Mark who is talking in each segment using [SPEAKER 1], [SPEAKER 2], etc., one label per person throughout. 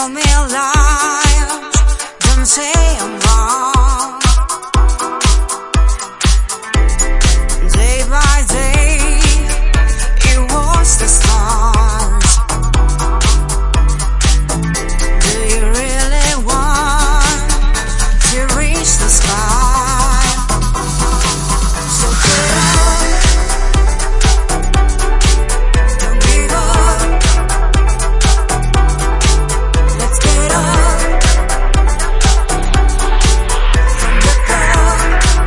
[SPEAKER 1] tell me lies, don't say I'm wrong. Day by day, you watch the stars. Do you really want to reach the sky? So get up, don't give up. Let's get up from the ground.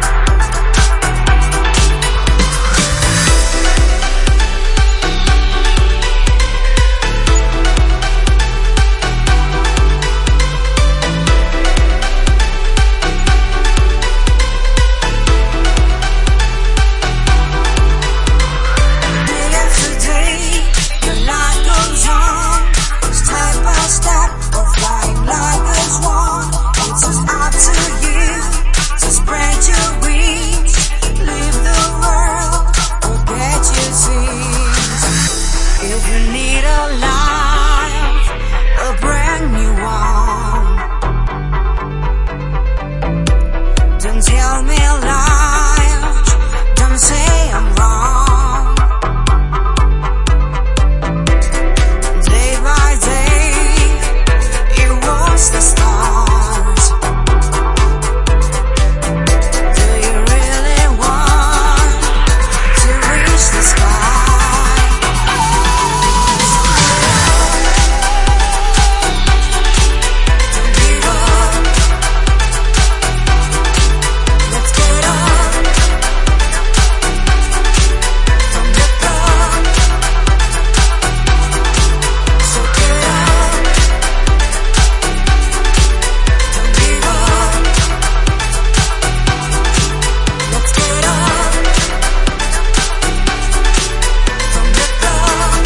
[SPEAKER 1] Day after day, your life goes on, step by step, or flying like a swan. It's just up to you to spread your wings, leave the world, forget your sins. If you need a life, a brand new one, don't tell me lies, don't say I'm wrong. Day by day, you watch the stars. Do you really want to reach the sky? Don't give up. Let's get up from the ground. So get up, don't give up. Let's get up from the ground.